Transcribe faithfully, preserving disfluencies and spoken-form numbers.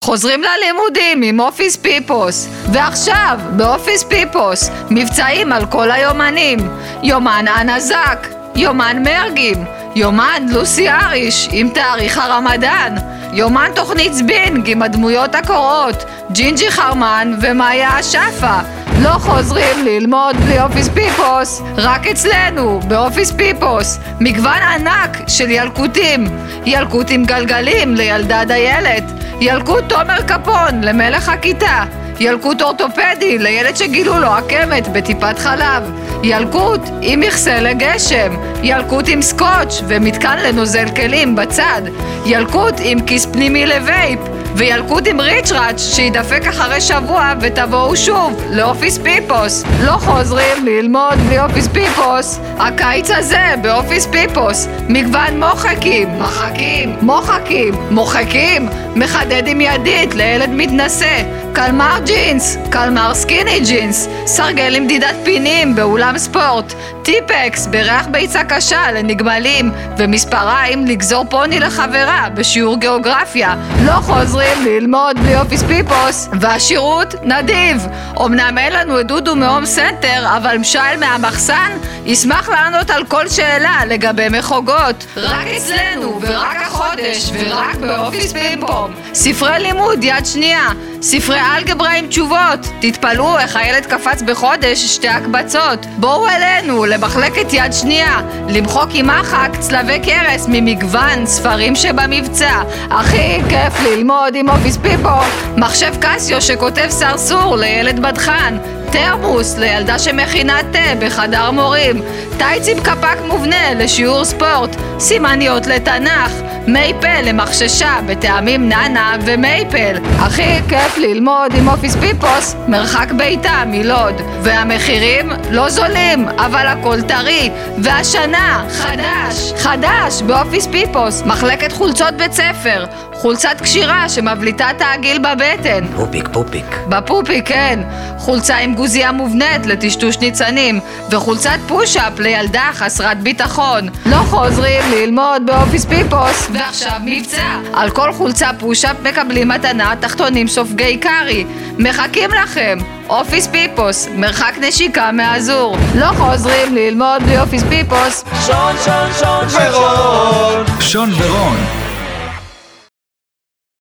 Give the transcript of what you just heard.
חוזרים ללימודים עם אופיס פיפוס. ועכשיו, באופיס פיפוס, מבצעים על כל היומנים. יומן אנזק, יומן מרגים, יומן לוסי אריש עם תאריך הרמדאן, יומן תוכנית סבינג עם הדמויות הקורות, ג'ינג'י חרמן ומאיה אשפה. לא חוזרים ללמוד בלי אופיס פיפוס, רק אצלנו, באופיס פיפוס. מגוון ענק של ילקוטים, ילקוט עם גלגלים לילדה דיילת, ילקוט תומר קפון למלך הכיתה, ילקוט אורתופדי לילד שגילו לו עקמת בטיפת חלב, ילקוט עם מכסה לגשם, ילקוט עם סקוץ' ומתקן לנוזל כלים בצד, ילקוט עם כיס פנימי לווייפ, וילקוט עם ריצ'ראץ' שידפק אחרי שבוע ותבואו שוב לאופיס פיפוס. לא חוזרים ללמוד בלי אופיס פיפוס. הקיץ הזה באופיס פיפוס מגוון מוחקים, מחקים, מוחקים, מוחקים, מחדד עם ידית לילד מתנשא, קלמר ג'ינס, קלמר סקיני ג'ינס, סרגל עם דידת פינים באולם ספורט, טיפקס בריח ביצה קשה לנגמלים, ומספריים לגזור פוני לחברה בשיעור גיאוגרפיה. לא חוזרים ללמוד בלי אופיס פיפוס. והשירות נדיב. אמנם אין לנו את דודו מהום סנטר, אבל משל מהמחסן ישמח לענות על כל שאלה לגבי מחוגות. רק אצלנו ורק החודש ורק באופיס פימפום. ספרי לימוד יד שנייה, ספרי אלגברה עם תשובות. תתפלאו איך הילד קפץ בחודש שתי הקבצות. בואו אלינו למחלקת יד שנייה, למחוק עם מחק צלבי קרס ממגוון ספרים שבמבצע. הכי כיף ללמוד עם אופיס פיפו. מחשב קסיו שכותב סרסור לילד בדחן, תרמוס לילדה שמכינה תה בחדר מורים, טייץ עם קפק מובנה לשיעור ספורט, סימניות לתנ"ך, מייפל למחששה בטעמים ננה ומייפל. הכי כיף ללמוד עם אופיס פיפוס, מרחק ביתה מלוד. והמחירים לא זולים, אבל הכל טרי. והשנה חדש, חדש באופיס פיפוס, מחלקת חולצות בית ספר, חולצת קשירה שמבליטה את העגיל בבטן. פופיק פופיק. בפופיק, כן. חולצה עם גוזיה מובנית לטשטוש ניצנים, וחולצת פושאפ לילדה חסרת ביטחון. לא חוזרים ללמוד באופיס פיפוס. ועכשיו מבצע. על כל חולצה פושאפ מקבלים מתנה תחתונים סופגי קרי. מחכים לכם. אופיס פיפוס, מרחק נשיקה מהאזור. לא חוזרים ללמוד בלי אופיס פיפוס. שון שון שון ורון. שון ורון